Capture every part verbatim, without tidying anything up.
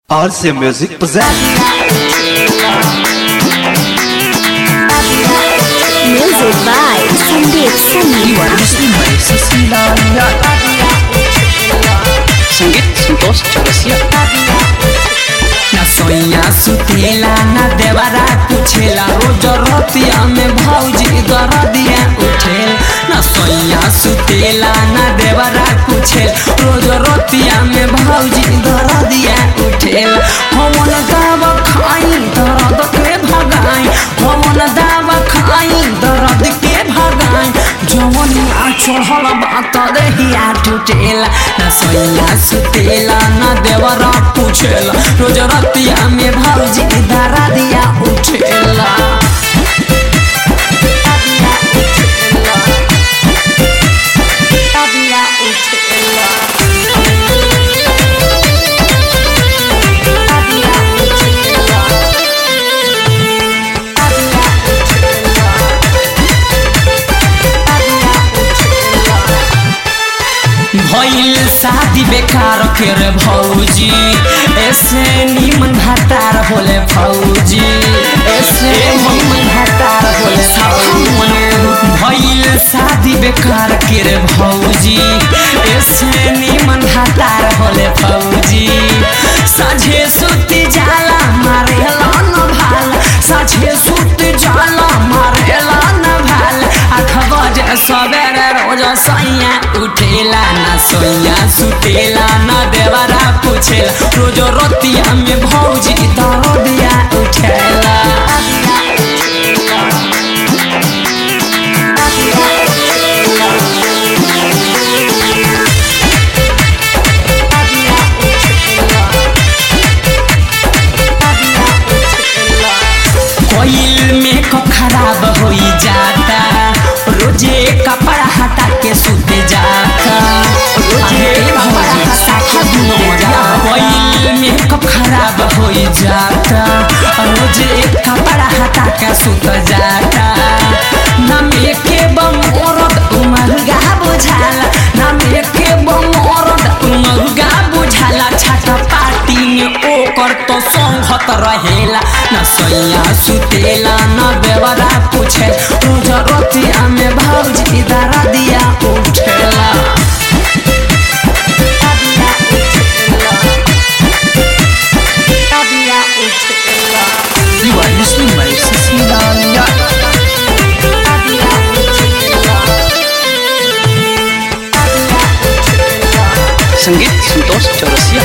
R C Music presents Music by Sandeep Sunny. You are listening by Cecilia संगीत संतोष चौरसिया ना सोइया सुतेला ना देवरा पूछेला रोज रतिया में भौजी दरदिया उठेल ना सोइया सुतेला ना देवरा पूछेल रोज रतिया में भौजी दरदिया उठेल हमन दाव खाई दर्द के भगाई हमन दाव खाई दर्द के भगाई जवन आ चढ़ल बात देहिया टूटेला ना सोइया सुतेला ना देवरा पूछेला रोज रतिया में भौजी दरा दिया उठेला भइल शादी बेकार के रे भौजी ऐसे निमन भातार होले फौजी ऐसे निमन भातार होले फौजी भइल शादी बेकार के रे भौजी ऐसे निमन भातार होले फौजी साझे सुती जाला मारेला न भाल साझे सुती जाला मारेला न भाल आठ बजे सवेरे रोज सैया उठेला ना सोइया सुतेला ना देवरा पूछेला रोज रतिया में भौजी दरदिया उठेला कोइल में को खराब होई जाता रोजे कपड़ा हटा के सूते जाता रोजे कपड़ा हटा के सूते जाता कोइल में को खराब होई जाता रोजे कपड़ा हटा के सूते जाता ना में के बमोरद उमरगा बुझाला ना में के बमोरद उमरगा बुझाला छाता पार्टी में ओकर तो संगत रहेला ना सोइया सुतेला ना देवरा पूछे रोज रतिया में भौजी दरा दिया उठेला You are listening by Cecilia संगीत संतोष चौरसिया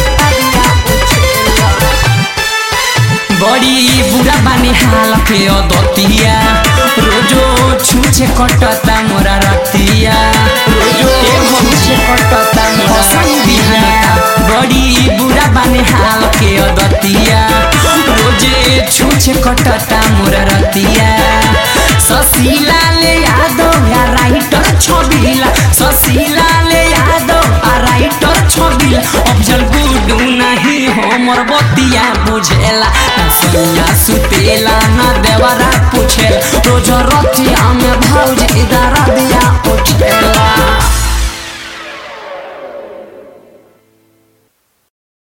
बड़ी बुरा बानी हाल के दतिया रोजो छूछे कटता मोरा रतिया रोजो छूछे कटता मोरा रतिया बड़ी बुरा बानी हाल के दतिया रोजे छूछे कटता मोरा रतिया ससीला ले यादव या राइटर छबिला ससीला ले यादव आ राइटर छबिला अफजल गुडू नहीं हो मोर बतिया बुझेला ना सोइया सुतेला ना देवरा पूछेला रोज रतिया में भौजी दरा दिया उठेला।